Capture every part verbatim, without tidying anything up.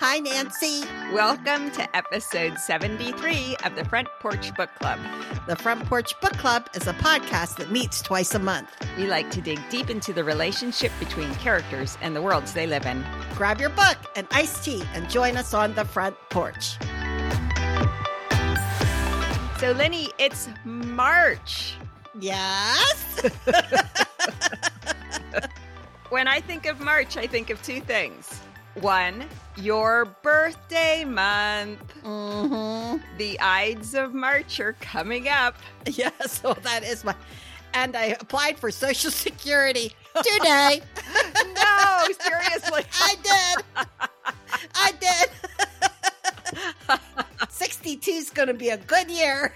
Hi, Nancy. Welcome to episode seventy-three of the Front Porch Book Club. The Front Porch Book Club is a podcast that meets twice a month. We like to dig deep into the relationship between characters and the worlds they live in. Grab your book and iced tea and join us on the front porch. So, Lenny, it's March. Yes. When I think of March, I think of two things. One, your birthday month. Mm-hmm. The Ides of March are coming up. Yes, well, that is my... And I applied for Social Security today. No, seriously. I did. I did. sixty-two is going to be a good year.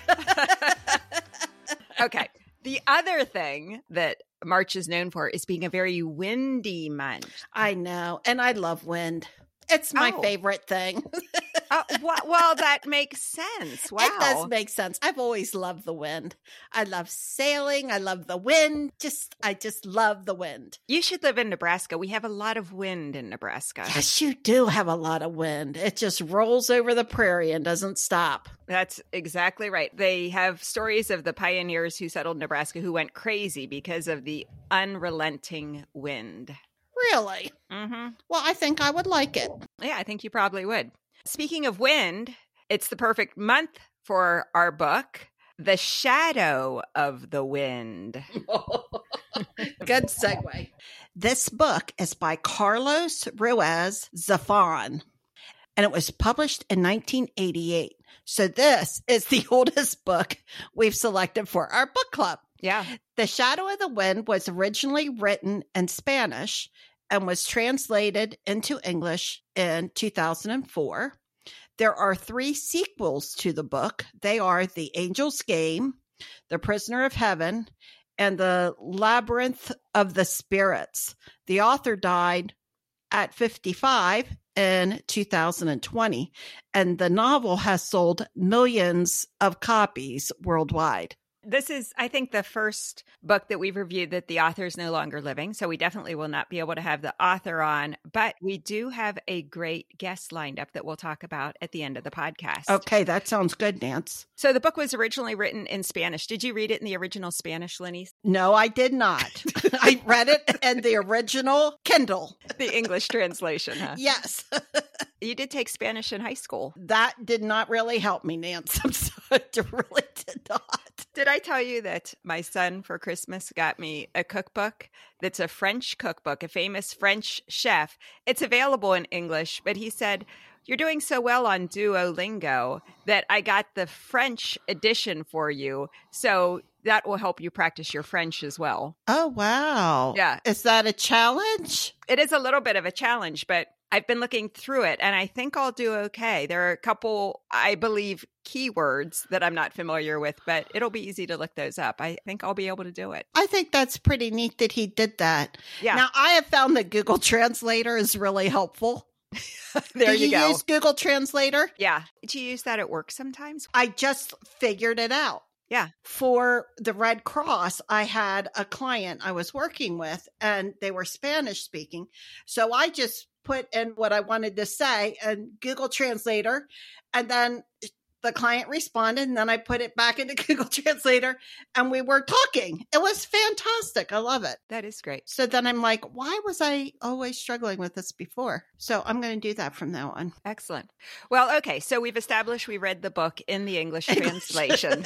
Okay. The other thing that March is known for is being a very windy month. I know. And I love wind. It's my Oh. favorite thing. Uh, well, well, that makes sense. Wow. It does make sense. I've always loved the wind. I love sailing. I love the wind. Just, I just love the wind. You should live in Nebraska. We have a lot of wind in Nebraska. Yes, you do have a lot of wind. It just rolls over the prairie and doesn't stop. That's exactly right. They have stories of the pioneers who settled Nebraska who went crazy because of the unrelenting wind. Really? Mm-hmm. Well, I think I would like it. Yeah, I think you probably would. Speaking of wind, it's the perfect month for our book, The Shadow of the Wind. Good segue. This book is by Carlos Ruiz Zafón, and it was published in nineteen eighty-eight. So this is the oldest book we've selected for our book club. Yeah. The Shadow of the Wind was originally written in Spanish and was translated into English in two thousand four. There are three sequels to the book. They are The Angel's Game, The Prisoner of Heaven, and The Labyrinth of the Spirits. The author died at fifty-five in two thousand twenty, and the novel has sold millions of copies worldwide. This is, I think, the first book that we've reviewed that the author is no longer living. So we definitely will not be able to have the author on, but we do have a great guest lined up that we'll talk about at the end of the podcast. Okay, that sounds good, Nance. So the book was originally written in Spanish. Did you read it in the original Spanish, Lenny? No, I did not. I read it in the original Kindle. The English translation, huh? Yes. You did take Spanish in high school. That did not really help me, Nance. I'm sorry, it really did not. Did I tell you that my son for Christmas got me a cookbook that's a French cookbook, a famous French chef? It's available in English, but he said, "You're doing so well on Duolingo that I got the French edition for you. So that will help you practice your French as well." Oh, wow. Yeah. Is that a challenge? It is a little bit of a challenge, but I've been looking through it and I think I'll do okay. There are a couple, I believe, keywords that I'm not familiar with, but it'll be easy to look those up. I think I'll be able to do it. I think that's pretty neat that he did that. Yeah. Now, I have found that Google Translator is really helpful. There Do you, you go. use Google Translator? Yeah. Do you use that at work sometimes? I just figured it out. Yeah. For the Red Cross, I had a client I was working with and they were Spanish speaking. So I just put in what I wanted to say and Google Translator, and then the client responded, and then I put it back into Google Translator and we were talking. It was fantastic. I love it. That is great. So then I'm like, why was I always struggling with this before? So I'm going to do that from now on. Excellent. Well, okay. So we've established we read the book in the English translation.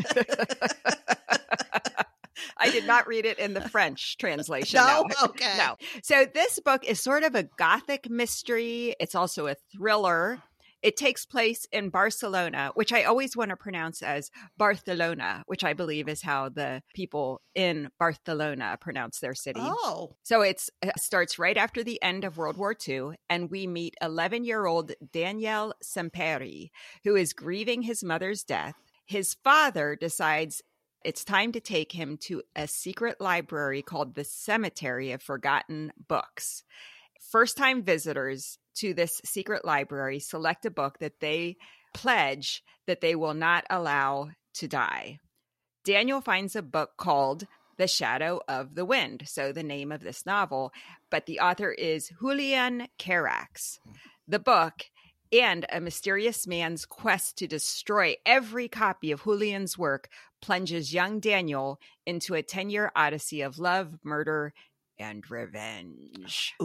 I did not read it in the French translation. No? No. Okay. No. So this book is sort of a gothic mystery. It's also a thriller. It takes place in Barcelona, which I always want to pronounce as Barcelona, which I believe is how the people in Barcelona pronounce their city. Oh. So it's, it starts right after the end of World War Two, and we meet eleven-year-old Daniel Semperi, who is grieving his mother's death. His father decides it's time to take him to a secret library called the Cemetery of Forgotten Books. First-time visitors to this secret library select a book that they pledge that they will not allow to die. Daniel finds a book called The Shadow of the Wind, so the name of this novel, but the author is Julian Carax. The book And a mysterious man's quest to destroy every copy of Julian's work plunges young Daniel into a ten-year odyssey of love, murder, and revenge.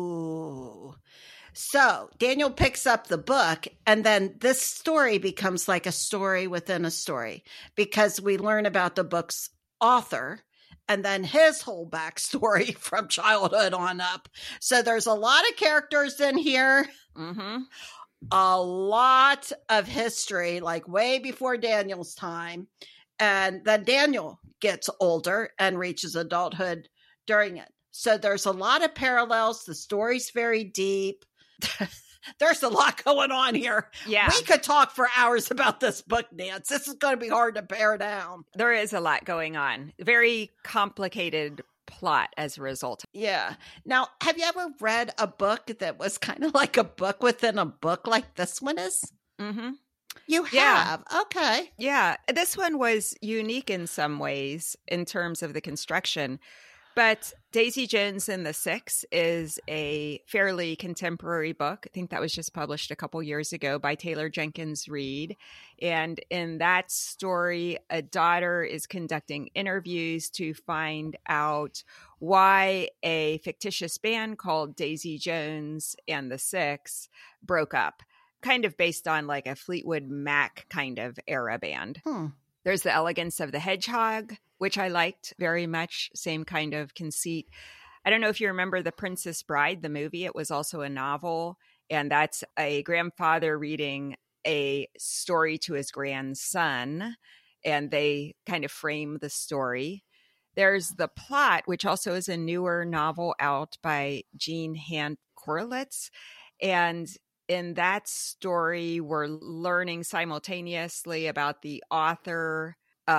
Ooh. So Daniel picks up the book, and then this story becomes like a story within a story, because we learn about the book's author and then his whole backstory from childhood on up. So there's a lot of characters in here. Mm-hmm. A lot of history, like way before Daniel's time. And then Daniel gets older and reaches adulthood during it. So there's a lot of parallels. The story's very deep. There's a lot going on here. Yeah. We could talk for hours about this book, Nance. This is going to be hard to pare down. There is a lot going on. Very complicated plot as a result. Yeah. Now, have you ever read a book that was kind of like a book within a book like this one is? Mm-hmm. You Yeah. have? Okay. Yeah. This one was unique in some ways in terms of the construction. But Daisy Jones and the Six is a fairly contemporary book. I think that was just published a couple years ago by Taylor Jenkins Reid. And in that story, a daughter is conducting interviews to find out why a fictitious band called Daisy Jones and the Six broke up, kind of based on like a Fleetwood Mac kind of era band. Hmm. There's The Elegance of the Hedgehog, which I liked very much. Same kind of conceit. I don't know if you remember The Princess Bride, the movie. It was also a novel. And that's a grandfather reading a story to his grandson. And they kind of frame the story. There's The Plot, which also is a newer novel out by Jean Hand Corlitz. And in that story, we're learning simultaneously about the author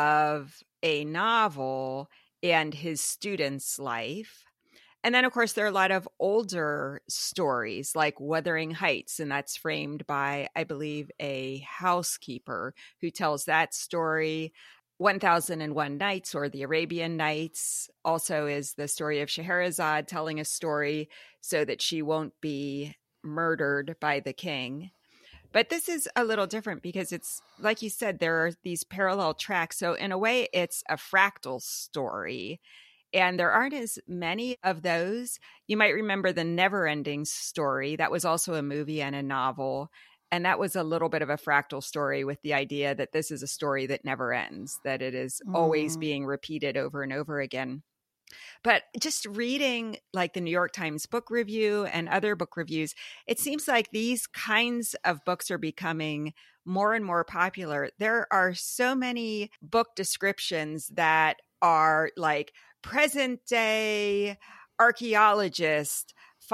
of a novel and his student's life. And then, of course, there are a lot of older stories like Wuthering Heights, and that's framed by, I believe, a housekeeper who tells that story. one thousand and one Nights, or the Arabian Nights, also is the story of Scheherazade telling a story so that she won't be murdered by the king. But this is a little different because it's, like you said, there are these parallel tracks. So in a way, it's a fractal story. And there aren't as many of those. You might remember The Never-Ending Story. That was also a movie and a novel. And that was a little bit of a fractal story with the idea that this is a story that never ends, that it is mm. always being repeated over and over again. But just reading like the New York Times book review and other book reviews, it seems like these kinds of books are becoming more and more popular. There are so many book descriptions that are like present day archaeologist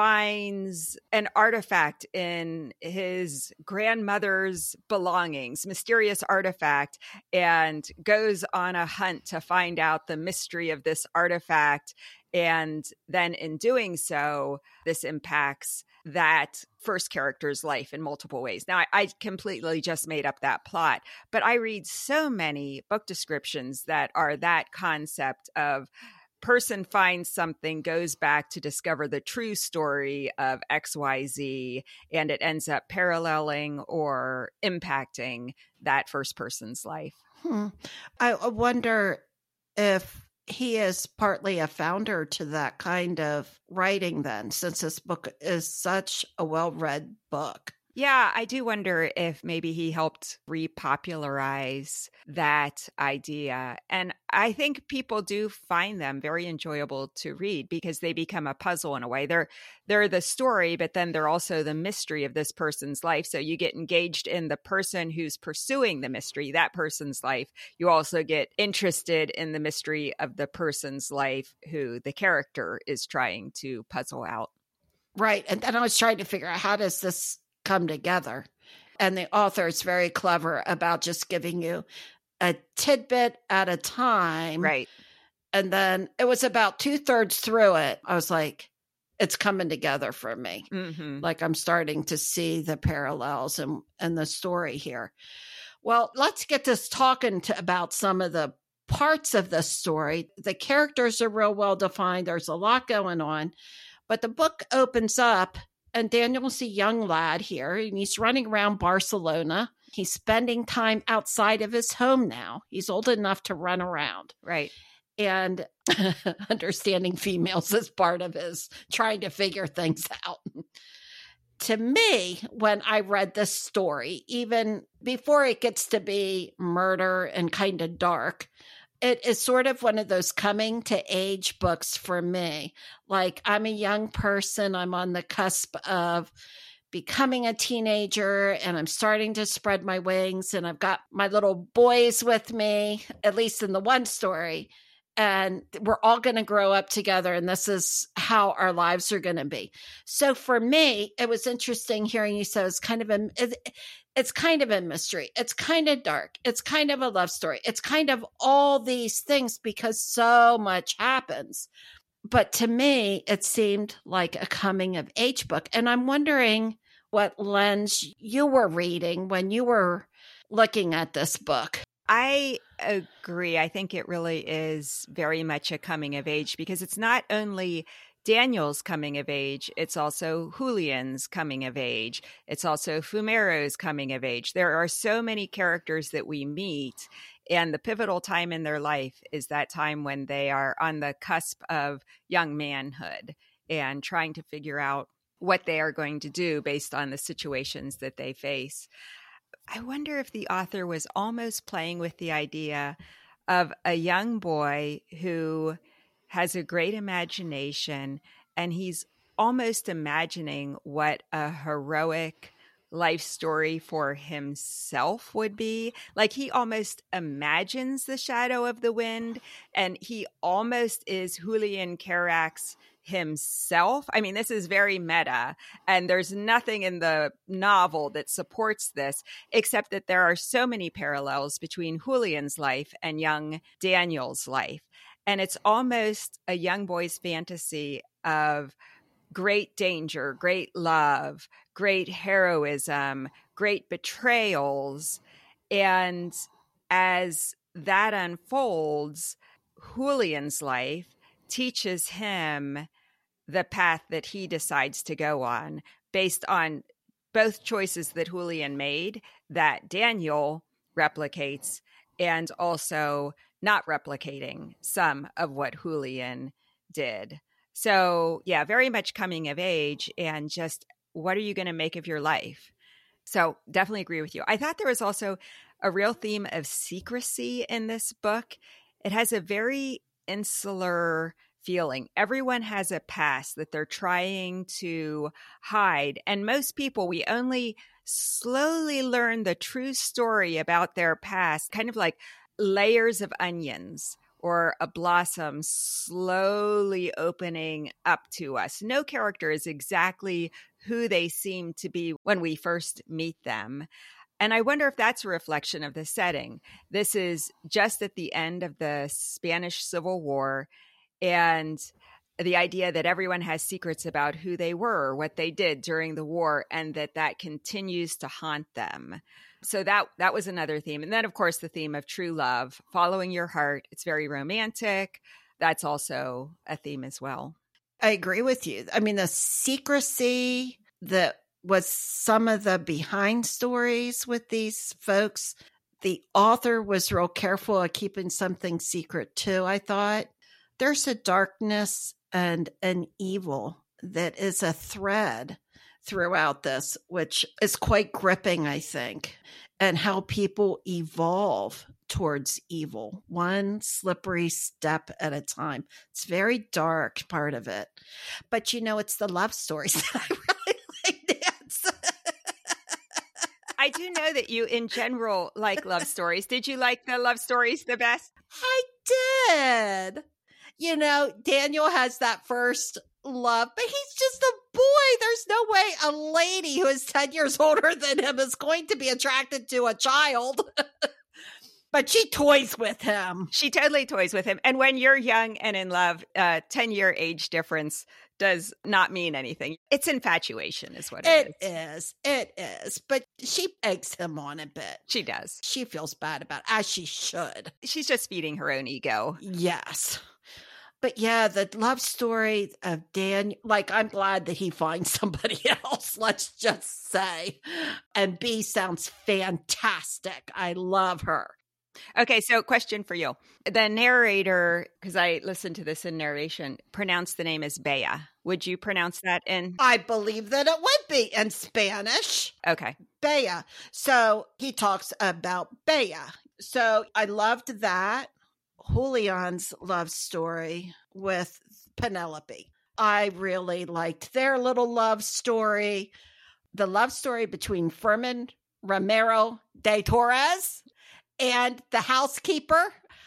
finds an artifact in his grandmother's belongings, mysterious artifact, and goes on a hunt to find out the mystery of this artifact. And then in doing so, this impacts that first character's life in multiple ways. Now, I, I completely just made up that plot, but I read so many book descriptions that are that concept of person finds something, goes back to discover the true story of X Y Z, and it ends up paralleling or impacting that first person's life. Hmm. I wonder if he is partly a founder to that kind of writing then, since this book is such a well-read book. Yeah, I do wonder if maybe he helped repopularize that idea. And I think people do find them very enjoyable to read because they become a puzzle in a way. They're they're the story, but then they're also the mystery of this person's life. So you get engaged in the person who's pursuing the mystery, that person's life. You also get interested in the mystery of the person's life who the character is trying to puzzle out. Right. And then I was trying to figure out, how does this come together? And the author is very clever about just giving you a tidbit at a time. Right. And then it was about two thirds through it, I was like, it's coming together for me. Mm-hmm. Like I'm starting to see the parallels and, and the story here. Well, let's get this talking to, about some of the parts of the story. The characters are real well defined. There's a lot going on. But the book opens up And Daniel's a young lad here, and he's running around Barcelona. He's spending time outside of his home now. He's old enough to run around. Right. And understanding females is part of his trying to figure things out. To me, when I read this story, even before it gets to be murder and kind of dark, it is sort of one of those coming to age books for me. Like, I'm a young person. I'm on the cusp of becoming a teenager, and I'm starting to spread my wings, and I've got my little boys with me, at least in the one story. And we're all going to grow up together, and this is how our lives are going to be. So for me, it was interesting hearing you say it's kind of a, it's kind of a mystery. It's kind of dark. It's kind of a love story. It's kind of all these things because so much happens. But to me, it seemed like a coming of age book. And I'm wondering what lens you were reading when you were looking at this book. I agree. I think it really is very much a coming of age because it's not only Daniel's coming of age, it's also Julian's coming of age. It's also Fumero's coming of age. There are so many characters that we meet, and the pivotal time in their life is that time when they are on the cusp of young manhood and trying to figure out what they are going to do based on the situations that they face. I wonder if the author was almost playing with the idea of a young boy who has a great imagination, and he's almost imagining what a heroic life story for himself would be. Like, he almost imagines the Shadow of the Wind, and he almost is Julian Carax himself. I mean, this is very meta, and there's nothing in the novel that supports this, except that there are so many parallels between Julian's life and young Daniel's life. And it's almost a young boy's fantasy of great danger, great love, great heroism, great betrayals. And as that unfolds, Julian's life teaches him the path that he decides to go on based on both choices that Julian made that Daniel replicates, and also not replicating some of what Julian did. So yeah, very much coming of age, and just what are you going to make of your life? So definitely agree with you. I thought there was also a real theme of secrecy in this book. It has a very insular feeling. Everyone has a past that they're trying to hide. And most people, we only slowly learn the true story about their past, kind of like layers of onions or a blossom slowly opening up to us. No character is exactly who they seem to be when we first meet them. And I wonder if that's a reflection of the setting. This is just at the end of the Spanish Civil War, and the idea that everyone has secrets about who they were, what they did during the war, and that that continues to haunt them. So that that was another theme. And then, of course, the theme of true love, following your heart. It's very romantic. That's also a theme as well. I agree with you. I mean, the secrecy that was some of the behind stories with these folks. The author was real careful of keeping something secret too, I thought. There's a darkness and an evil that is a thread throughout this, which is quite gripping, I think, and how people evolve towards evil, one slippery step at a time. It's very dark, part of it. But, you know, it's the love stories that I really like, Nancy. I do know that you, in general, like love stories. Did you like the love stories the best? I did. You know, Daniel has that first love, but he's just a boy. There's no way a lady who is ten years older than him is going to be attracted to a child. But she toys with him. She totally toys with him. And when you're young and in love, uh, ten-year age difference does not mean anything. It's infatuation is what it, it is. It is. But she eggs him on a bit. She does. She feels bad about it, as she should. She's just feeding her own ego. Yes. But yeah, the love story of Dan, like, I'm glad that he finds somebody else, let's just say. And B sounds fantastic. I love her. Okay, so question for you. The narrator, because I listened to this in narration, pronounced the name as Bea. Would you pronounce that in? I believe that it would be in Spanish. Okay. Bea. So he talks about Bea. So I loved that. Julian's love story with Penelope. I really liked their little love story. The love story between Fermin Romero de Torres and the housekeeper.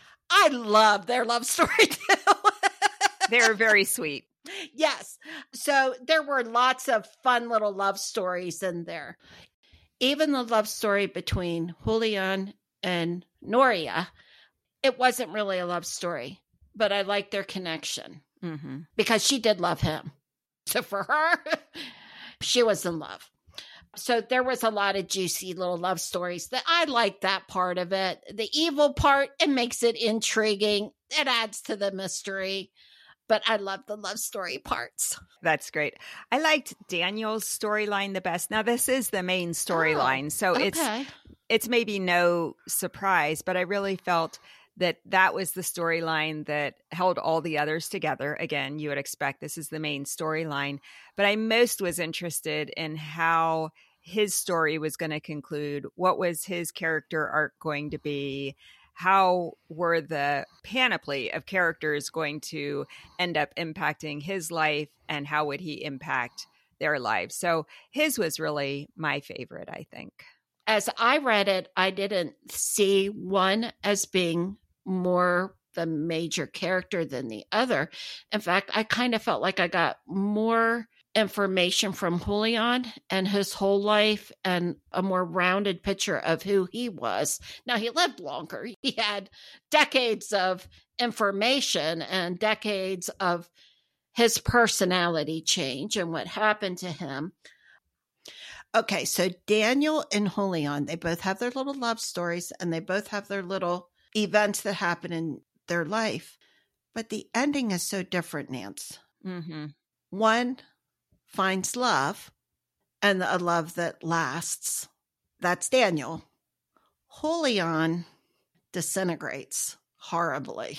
I love their love story too. They're very sweet. Yes. So there were lots of fun little love stories in there. Even the love story between Julian and Noria, it wasn't really a love story, but I liked their connection mm-hmm. because she did love him. So for her, she was in love. So there was a lot of juicy little love stories that I liked that part of it. The evil part, it makes it intriguing. It adds to the mystery. But I love the love story parts. That's great. I liked Daniel's storyline the best. Now, this is the main storyline, oh, so okay. it's it's maybe no surprise, but I really felt that that was the storyline that held all the others together. Again, you would expect this is the main storyline, but I most was interested in how his story was going to conclude. What was his character arc going to be? How were the panoply of characters going to end up impacting his life, and how would he impact their lives? So his was really my favorite, I think. As I read it, I didn't see one as being more the major character than the other. In fact, I kind of felt like I got more information from Julian and his whole life and a more rounded picture of who he was. Now, he lived longer. He had decades of information and decades of his personality change and what happened to him. Okay, so Daniel and Julian, they both have their little love stories and they both have their little events that happen in their life. But the ending is so different, Nance. Mm-hmm. One finds love, and a love that lasts. That's Daniel. Julian disintegrates horribly.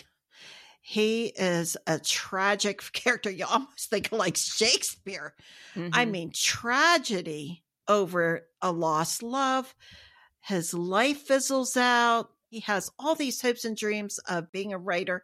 He is a tragic character. You almost think like Shakespeare. Mm-hmm. I mean, tragedy over a lost love. His life fizzles out. He has all these hopes and dreams of being a writer.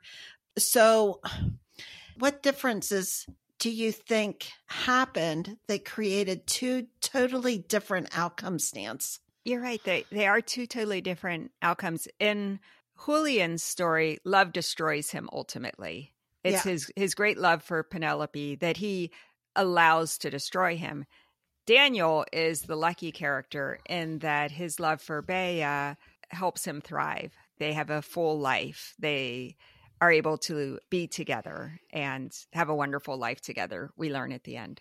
So what differences do you think happened that created two totally different outcomes, Nance? You're right. They, they are two totally different outcomes. In Julian's story, love destroys him ultimately. It's yeah. his, his great love for Penelope that he allows to destroy him. Daniel is the lucky character in that his love for Bea helps him thrive. They have a full life. They are able to be together and have a wonderful life together, we learn at the end.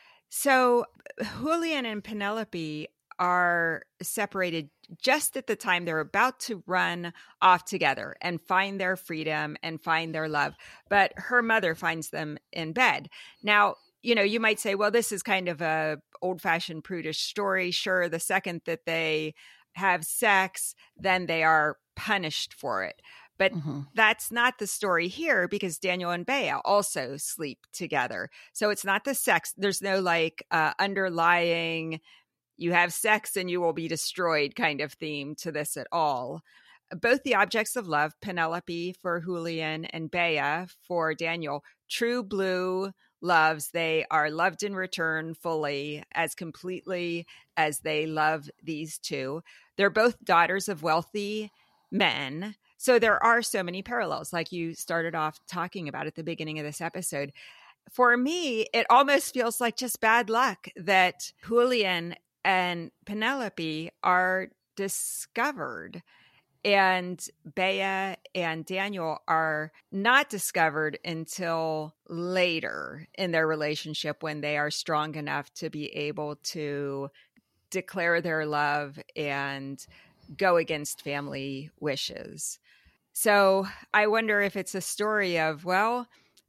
So Julian and Penelope are separated just at the time they're about to run off together and find their freedom and find their love. But her mother finds them in bed. Now, you know, you might say, well, this is kind of a old-fashioned prudish story. Sure, the second that they have sex, then they are punished for it. But mm-hmm. that's not the story here because Daniel and Bea also sleep together. So it's not the sex. There's no like uh, underlying, you have sex and you will be destroyed kind of theme to this at all. Both the objects of love, Penelope for Julian and Bea for Daniel, true blue loves. They are loved in return fully, as completely as they love these two. They're both daughters of wealthy men. So there are so many parallels, like you started off talking about at the beginning of this episode. For me, it almost feels like just bad luck that Julian and Penelope are discovered and Bea and Daniel are not discovered until later in their relationship when they are strong enough to be able to declare their love and go against family wishes. So I wonder if it's a story of, well,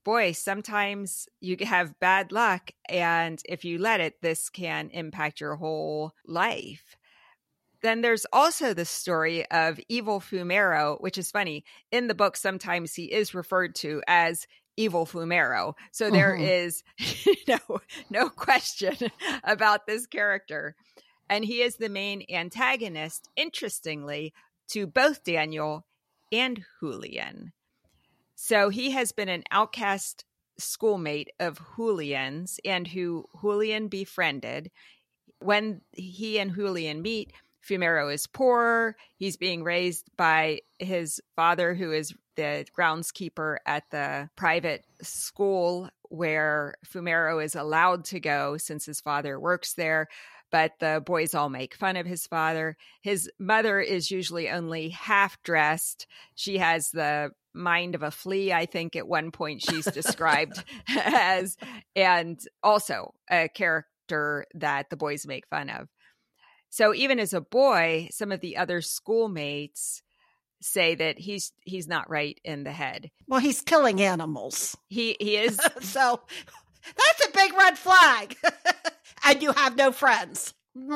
boy, sometimes you have bad luck, and if you let it, this can impact your whole life. Then there's also the story of Evil Fumero, which is funny. In the book, sometimes he is referred to as Evil Fumero. So there Mhm. is no, no question about this character. And he is the main antagonist, interestingly, to both Daniel and Julian. So he has been an outcast schoolmate of Julian's and who Julian befriended. When he and Julian meet, Fumero is poor. He's being raised by his father, who is the groundskeeper at the private school where Fumero is allowed to go since his father works there. But the boys all make fun of his father. His mother is usually only half dressed. She has the mind of a flea, I think at one point she's described as, and also a character that the boys make fun of. So even as a boy, some of the other schoolmates say that he's he's not right in the head. Well, he's killing animals. He he is. So that's a big red flag. And you have no friends.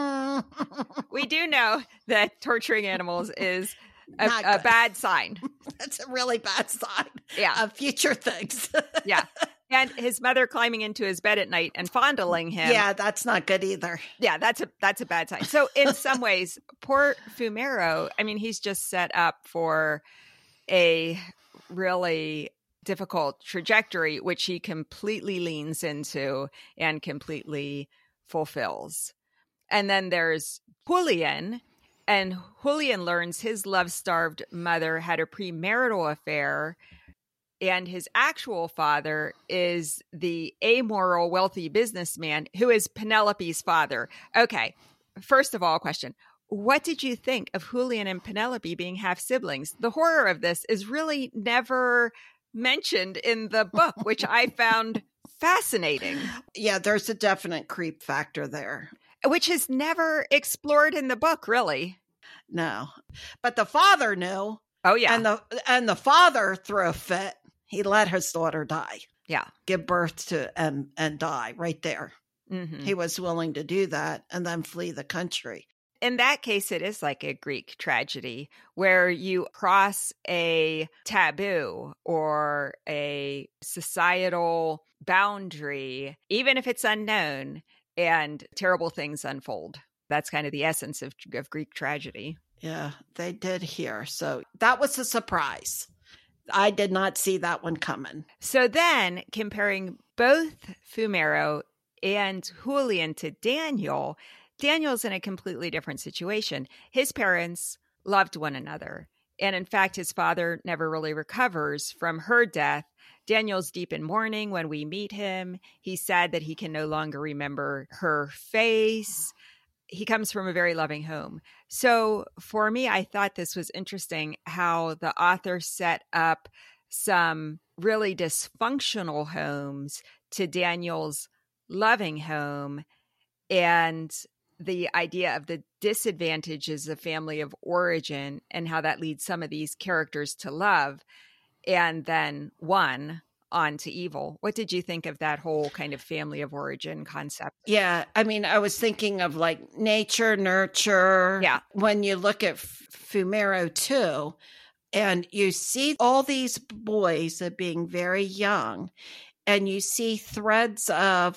We do know that torturing animals is a, a bad sign. That's a really bad sign. Yeah. Of future things. Yeah. And his mother climbing into his bed at night and fondling him. Yeah, that's not good either. Yeah, that's a that's a bad sign. So in some ways, poor Fumero, I mean, he's just set up for a really difficult trajectory, which he completely leans into and completely fulfills. And then there's Julian, and Julian learns his love-starved mother had a premarital affair, and his actual father is the amoral wealthy businessman who is Penelope's father. Okay, first of all, question. What did you think of Julian and Penelope being half siblings? The horror of this is really never mentioned in the book, which I found fascinating. Yeah, there's a definite creep factor there. Which is never explored in the book, really. No. But the father knew. Oh, yeah. And the and the father threw a fit. He let his daughter die. Yeah. Give birth to and, and die right there. Mm-hmm. He was willing to do that and then flee the country. In that case, it is like a Greek tragedy where you cross a taboo or a societal boundary, even if it's unknown, and terrible things unfold. That's kind of the essence of, of Greek tragedy. Yeah, they did here. So that was a surprise. I did not see that one coming. So then, comparing both Fumero and Julian to Daniel, Daniel's in a completely different situation. His parents loved one another. And in fact, his father never really recovers from her death. Daniel's deep in mourning when we meet him. He's sad that he can no longer remember her face. He comes from a very loving home. So for me, I thought this was interesting how the author set up some really dysfunctional homes to Daniel's loving home, and the idea of the disadvantages of family of origin and how that leads some of these characters to love, and then one on to evil. What did you think of that whole kind of family of origin concept? Yeah, I mean, I was thinking of like nature, nurture. Yeah. When you look at Fumero too, and you see all these boys of being very young, and you see threads of,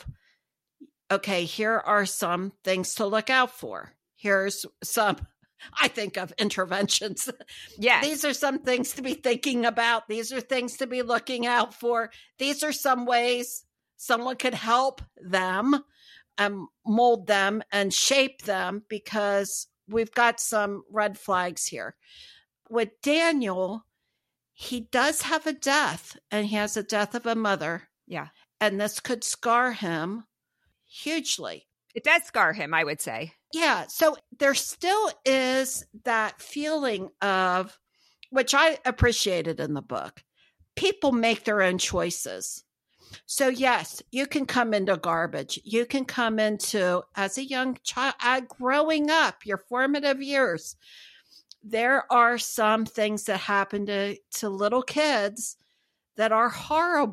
okay, here are some things to look out for. Here's some, I think, of interventions. Yes. These are some things to be thinking about. These are things to be looking out for. These are some ways someone could help them and mold them and shape them, because we've got some red flags here. With Daniel, he does have a death, and he has a death of a mother. Yeah. And this could scar him hugely. It does scar him, I would say. Yeah. So there still is that feeling of, which I appreciated in the book, people make their own choices. So yes, you can come into garbage. You can come into, as a young child, uh, growing up, your formative years. There are some things that happen to, to little kids that are horrible.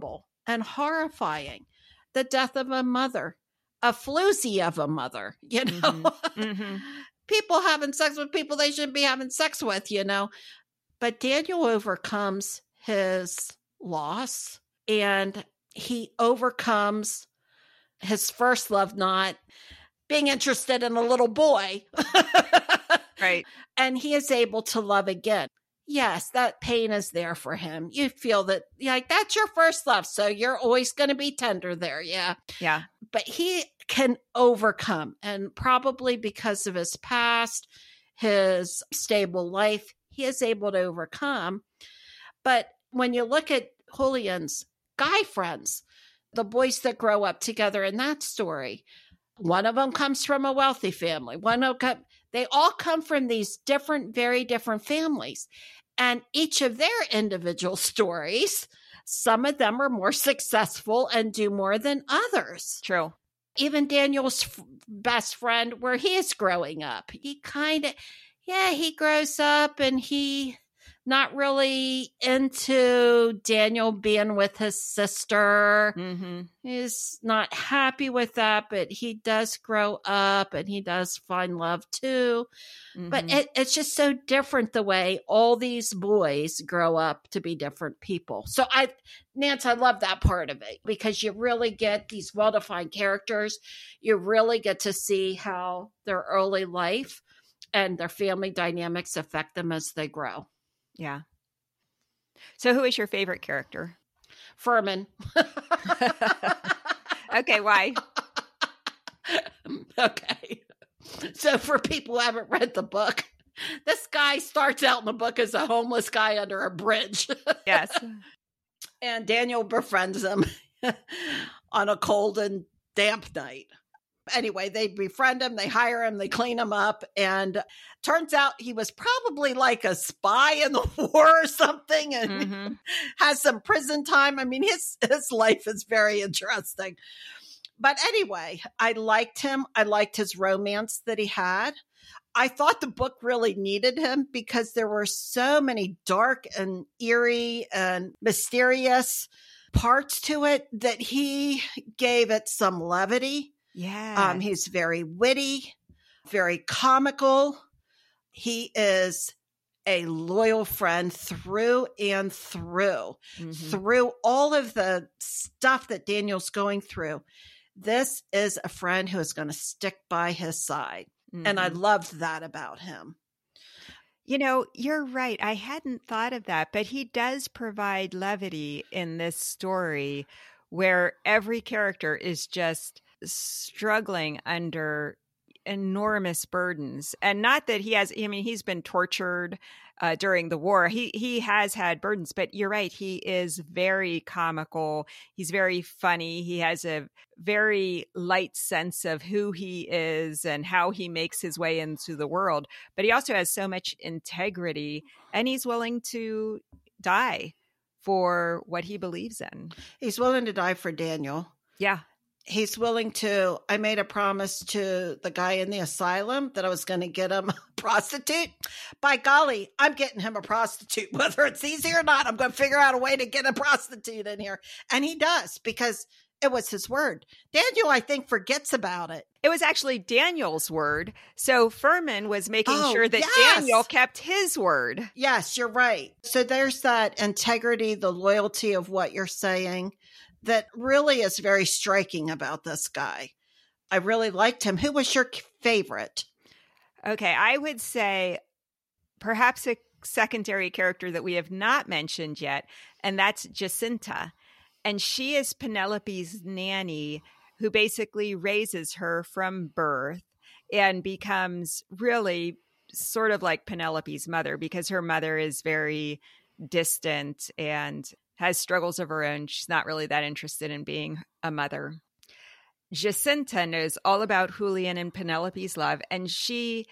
and horrifying. The death of a mother, a floozy of a mother, you know, Mm-hmm. Mm-hmm. people having sex with people they shouldn't be having sex with, you know. But Daniel overcomes his loss, and he overcomes his first love, not being interested in a little boy. Right. And he is able to love again. Yes, that pain is there for him. You feel that, like, that's your first love, so you're always going to be tender there. Yeah. Yeah. But he can overcome, and probably because of his past, his stable life, he is able to overcome. But when you look at Julian's guy friends, the boys that grow up together in that story, one of them comes from a wealthy family. One of them, they all come from these different, very different families. And each of their individual stories, some of them are more successful and do more than others. True. Even Daniel's f- best friend, where he is growing up, he kind of, yeah, he grows up and he not really into Daniel being with his sister. Mm-hmm. He's not happy with that, but he does grow up and he does find love too. Mm-hmm. But it, it's just so different the way all these boys grow up to be different people. So I, Nance, I love that part of it because you really get these well-defined characters. You really get to see how their early life and their family dynamics affect them as they grow. Yeah. So who is your favorite character? Furman. Okay, why? Okay. So for people who haven't read the book, this guy starts out in the book as a homeless guy under a bridge. Yes. And Daniel befriends him on a cold and damp night. Anyway, they befriend him, they hire him, they clean him up, and turns out he was probably like a spy in the war or something and Mm-hmm. has some prison time. I mean, his, his life is very interesting. But anyway, I liked him. I liked his romance that he had. I thought the book really needed him because there were so many dark and eerie and mysterious parts to it that he gave it some levity. Yeah. Um, he's very witty, very comical. He is a loyal friend through and through, Mm-hmm. through all of the stuff that Daniel's going through. This is a friend who is going to stick by his side. Mm-hmm. And I loved that about him. You know, you're right. I hadn't thought of that, but he does provide levity in this story where every character is just struggling under enormous burdens. And not that he has, I mean, he's been tortured uh, during the war. He he has had burdens, but you're right. He is very comical. He's very funny. He has a very light sense of who he is and how he makes his way into the world. But he also has so much integrity, and he's willing to die for what he believes in. He's willing to die for Daniel. Yeah. He's willing to, I made a promise to the guy in the asylum that I was going to get him a prostitute. By golly, I'm getting him a prostitute. Whether it's easy or not, I'm going to figure out a way to get a prostitute in here. And he does, because it was his word. Daniel, I think, forgets about it. It was actually Daniel's word. So Furman was making Oh, sure that yes. Daniel kept his word. Yes, you're right. So there's that integrity, the loyalty of what you're saying that really is very striking about this guy. I really liked him. Who was your favorite? Okay, I would say perhaps a secondary character that we have not mentioned yet, and that's Jacinta. And she is Penelope's nanny who basically raises her from birth and becomes really sort of like Penelope's mother, because her mother is very distant and has struggles of her own. She's not really that interested in being a mother. Jacinta knows all about Julian and Penelope's love, and she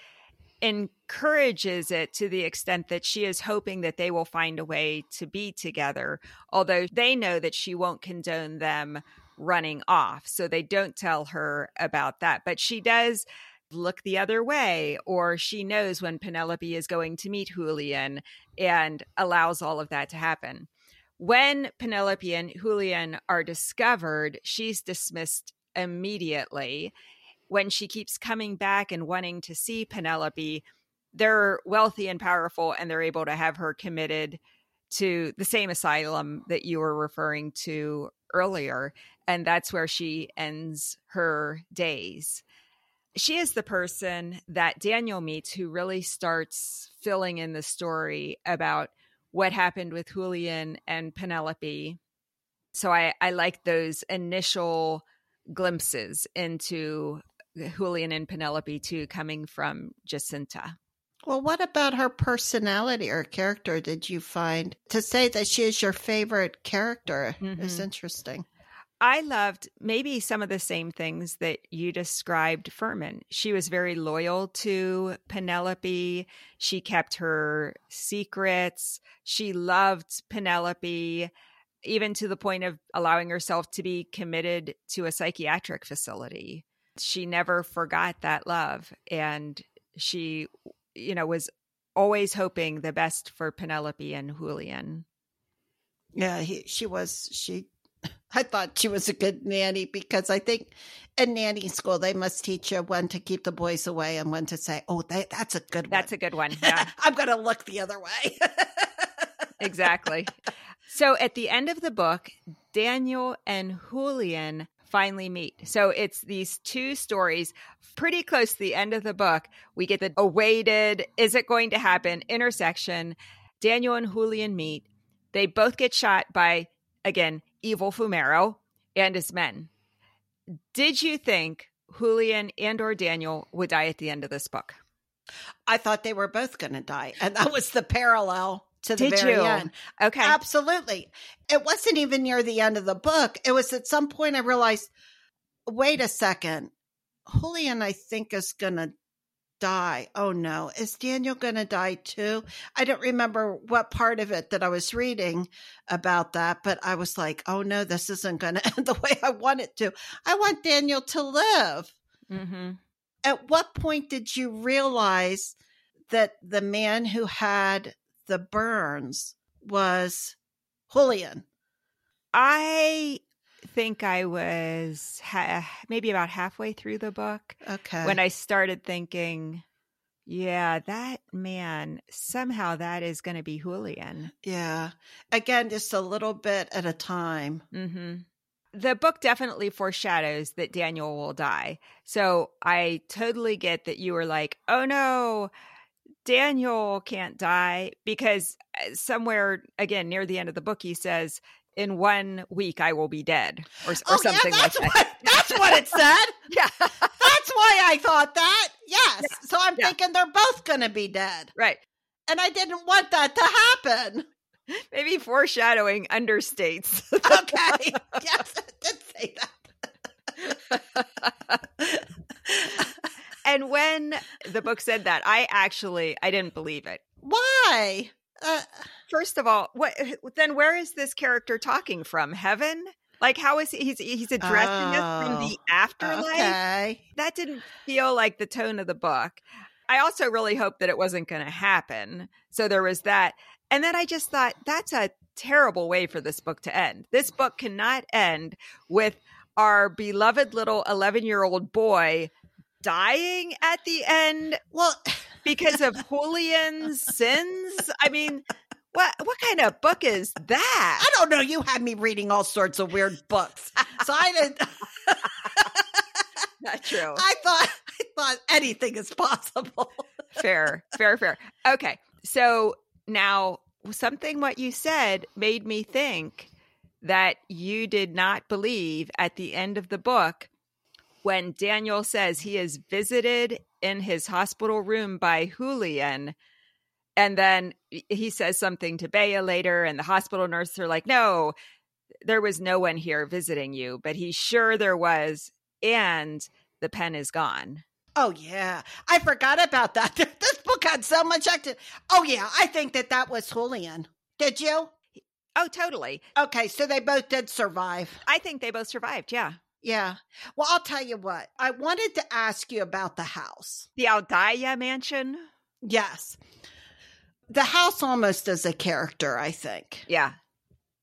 encourages it to the extent that she is hoping that they will find a way to be together, although they know that she won't condone them running off. So they don't tell her about that. But she does look the other way, or she knows when Penelope is going to meet Julian and allows all of that to happen. When Penelope and Julian are discovered, she's dismissed immediately. When she keeps coming back and wanting to see Penelope, they're wealthy and powerful, and they're able to have her committed to the same asylum that you were referring to earlier. And that's where she ends her days. She is the person that Daniel meets who really starts filling in the story about what happened with Julian and Penelope. So I, I like those initial glimpses into Julian and Penelope too, coming from Jacinta. Well, what about her personality or character did you find? To say that she is your favorite character mm-hmm. is interesting. I loved maybe some of the same things that you described Furman. She was very loyal to Penelope. She kept her secrets. She loved Penelope, even to the point of allowing herself to be committed to a psychiatric facility. She never forgot that love. And she, you know, was always hoping the best for Penelope and Julian. Yeah, he, she was, she, I thought she was a good nanny, because I think in nanny school, they must teach you when to keep the boys away and when to say, oh, they, that's a good one. That's a good one. Yeah. I'm going to look the other way. Exactly. So at the end of the book, Daniel and Julian finally meet. So it's these two stories pretty close to the end of the book. We get the awaited, is it going to happen intersection. Daniel and Julian meet. They both get shot by, again, evil Fumero and his men. Did you think Julian and or Daniel would die at the end of this book? I thought they were both going to die. And that was the parallel to the Did very you? end. Okay. Absolutely. It wasn't even near the end of the book. It was at some point I realized, wait a second. Julian, I think, is going to die. Oh no. Is Daniel going to die too? I don't remember what part of it that I was reading about that, but I was like, oh no, this isn't going to end the way I want it to. I want Daniel to live. Mm-hmm. At what point did you realize that the man who had the burns was Julian? I think I was ha- maybe about halfway through the book. Okay. When I started thinking, yeah, that man, somehow that is going to be Julian. Yeah. Again, just a little bit at a time. Mm-hmm. The book definitely foreshadows that Daniel will die. So I totally get that you were like, oh no, Daniel can't die, because somewhere, again, near the end of the book, he says, in one week, I will be dead, or, or oh, something yeah, like that. What, that's what it said. Yeah. That's why I thought that. Yes. Yeah. So I'm yeah. thinking they're both going to be dead. Right. And I didn't want that to happen. Maybe foreshadowing understates. Okay. Yes, I did say that. And when the book said that, I actually, I didn't believe it. Why? Uh, First of all, what then? Where is this character talking from? Heaven? Like, how is he? He's, he's addressing oh, us from the afterlife? Okay. That didn't feel like the tone of the book. I also really hoped that it wasn't going to happen. So there was that. And then I just thought, that's a terrible way for this book to end. This book cannot end with our beloved little eleven-year-old boy dying at the end. Well, because of Julian's sins. I mean, what what kind of book is that? I don't know. You had me reading all sorts of weird books, so I didn't. Not true. I thought I thought anything is possible. Fair, fair, fair. Okay, so now something what you said made me think that you did not believe at the end of the book when Daniel says he is visited in his hospital room by Julian, and then he says something to Bea later, and the hospital nurses are like, no, there was no one here visiting you, but he's sure there was, and the pen is gone. Oh, yeah. I forgot about that. This book had so much action. Oh, yeah. I think that that was Julian. Did you? Oh, totally. Okay. So they both did survive. I think they both survived. Yeah. Yeah. Well, I'll tell you what. I wanted to ask you about the house. The Aldaya mansion? Yes. The house almost as a character, I think. Yeah.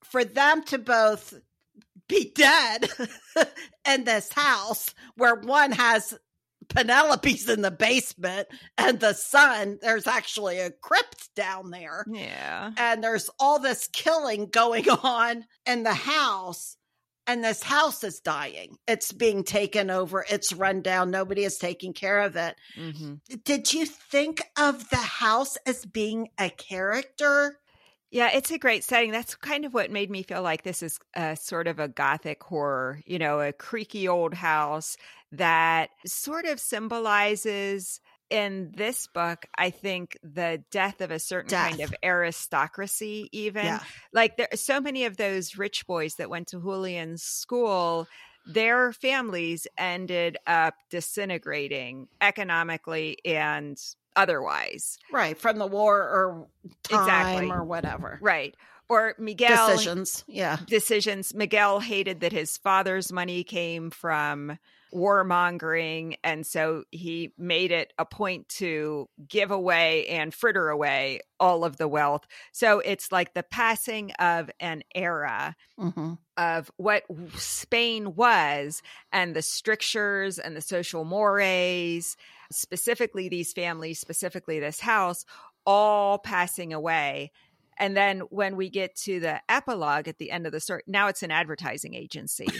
for them to both be dead in this house where one has Penelope's in the basement and the son, there's actually a crypt down there. Yeah. And there's all this killing going on in the house. And this house is dying. It's being taken over. It's run down. Nobody is taking care of it. Mm-hmm. Did you think of the house as being a character? Yeah, it's a great setting. That's kind of what made me feel like this is a sort of a gothic horror, you know, a creaky old house that sort of symbolizes, in this book, I think, the death of a certain Death. kind of aristocracy, even. Yeah. Like there are so many of those rich boys that went to Julian's school, their families ended up disintegrating economically and otherwise. Right. From the war or time Exactly. or whatever. Right. Or Miguel. Decisions. Yeah. Decisions. Miguel hated that his father's money came from warmongering, and so he made it a point to give away and fritter away all of the wealth. So it's like the passing of an era Mm-hmm. of what Spain was, and the strictures and the social mores, specifically these families, specifically this house, all passing away. And then when we get to the epilogue at the end of the story, now it's an advertising agency.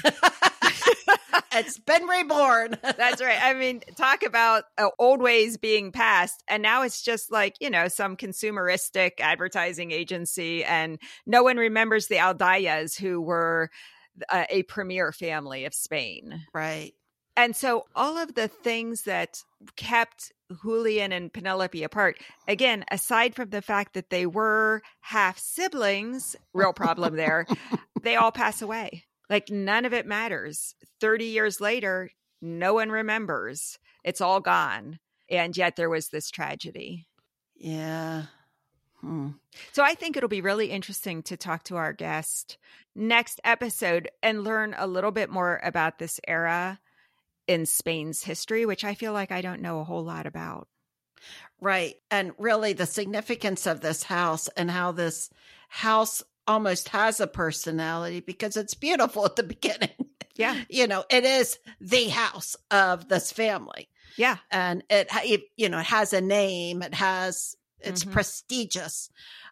It's been reborn. That's right. I mean, talk about uh, old ways being passed. And now it's just like, you know, some consumeristic advertising agency. And no one remembers the Aldayas, who were uh, a premier family of Spain. Right. And so all of the things that kept Julian and Penelope apart, again, aside from the fact that they were half siblings, real problem there, they all pass away. Like none of it matters. thirty years later, no one remembers. It's all gone. And yet there was this tragedy. Yeah. Hmm. So I think it'll be really interesting to talk to our guest next episode and learn a little bit more about this era in Spain's history, which I feel like I don't know a whole lot about. Right. And really the significance of this house and how this house almost has a personality because it's beautiful at the beginning. Yeah. You know, it is the house of this family. Yeah. And it, it you know, it has a name. It has, it's Mhm. prestigious.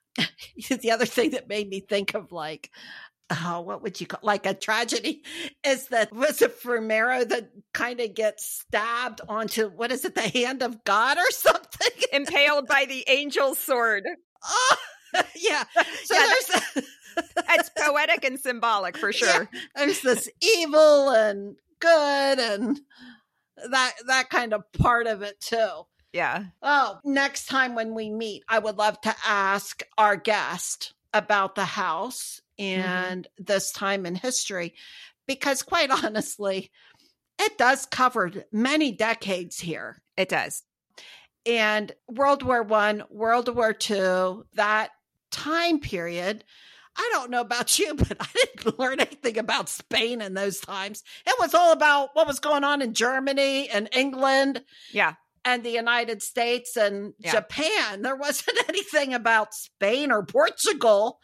The other thing that made me think of like, oh, what would you call like a tragedy is that was it Fumero that kind of gets stabbed onto what is it, the hand of God or something? Impaled by the angel's sword. Oh, yeah. So Yeah, there's It's poetic and symbolic for sure. Yeah, there's this evil and good and that that kind of part of it too. Yeah. Oh, next time when we meet, I would love to ask our guest about the house and mm-hmm. this time in history, because quite honestly, it does cover many decades here. It does. And World War One, World War Two, that time period, I don't know about you, but I didn't learn anything about Spain in those times. It was all about what was going on in Germany and England. Yeah. And the United States and yeah. Japan. There wasn't anything about Spain or Portugal.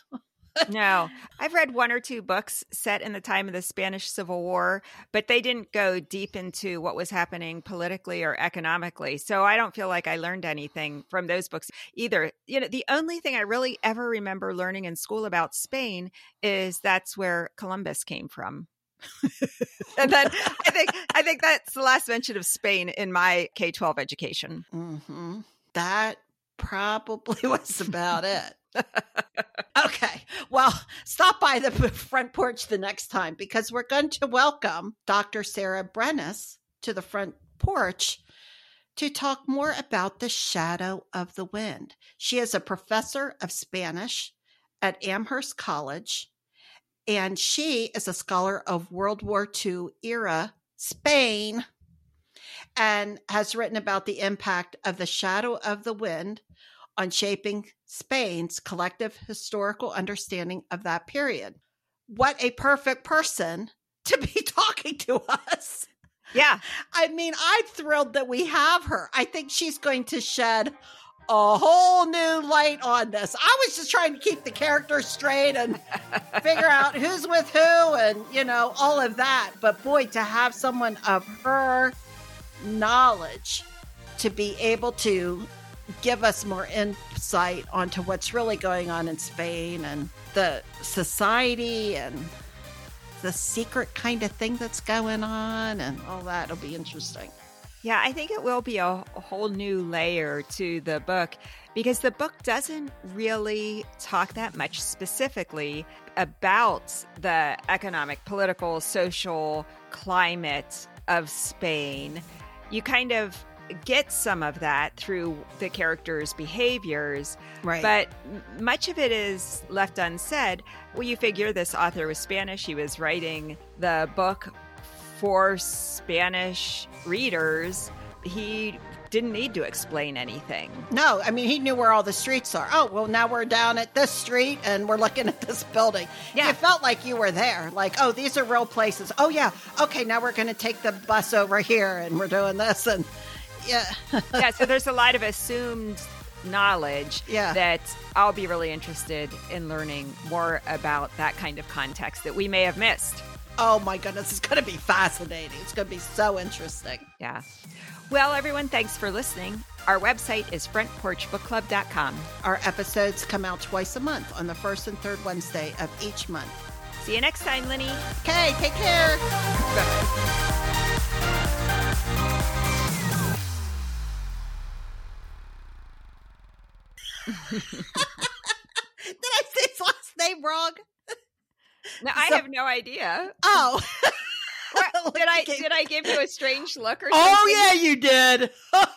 No, I've read one or two books set in the time of the Spanish Civil War, but they didn't go deep into what was happening politically or economically. So I don't feel like I learned anything from those books either. You know, the only thing I really ever remember learning in school about Spain is that's where Columbus came from. And then I think I think that's the last mention of Spain in my K twelve education. Mm-hmm. That probably was about it. Okay. Well, stop by the front porch the next time because we're going to welcome Doctor Sarah Brenes to the front porch to talk more about the shadow of the wind. She is a professor of Spanish at Amherst College, and she is a scholar of World War Two era Spain and has written about the impact of the shadow of the wind on shaping Spain's collective historical understanding of that period. What a perfect person to be talking to us. Yeah. I mean, I'm thrilled that we have her. I think she's going to shed a whole new light on this. I was just trying to keep the characters straight and figure out who's with who and, you know, all of that. But boy, to have someone of her knowledge to be able to give us more insight onto what's really going on in Spain and the society and the secret kind of thing that's going on and all that will be interesting. Yeah, I think it will be a whole new layer to the book because the book doesn't really talk that much specifically about the economic, political, social climate of Spain. You kind of get some of that through the characters' behaviors, right? But much of it is left unsaid. Well, you figure this author was Spanish. He was writing the book for Spanish readers. He didn't need to explain anything. No, I mean, he knew where all the streets are. Oh, well, now we're down at this street and we're looking at this building. Yeah. You felt like you were there. Like, oh, these are real places. Oh, yeah. Okay, now we're going to take the bus over here and we're doing this. And yeah. Yeah, so there's a lot of assumed knowledge yeah. that I'll be really interested in learning more about that kind of context that we may have missed. Oh my goodness, it's going to be fascinating. It's going to be so interesting. Yeah. Well, everyone, thanks for listening. Our website is front porch book club dot com. Our episodes come out twice a month on the first and third Wednesday of each month. See you next time, Lenny. Okay, take care. Did I say his last name wrong? No, I so, have no idea. Oh. What, did I did I give you a strange look or something? Oh, yeah, you did.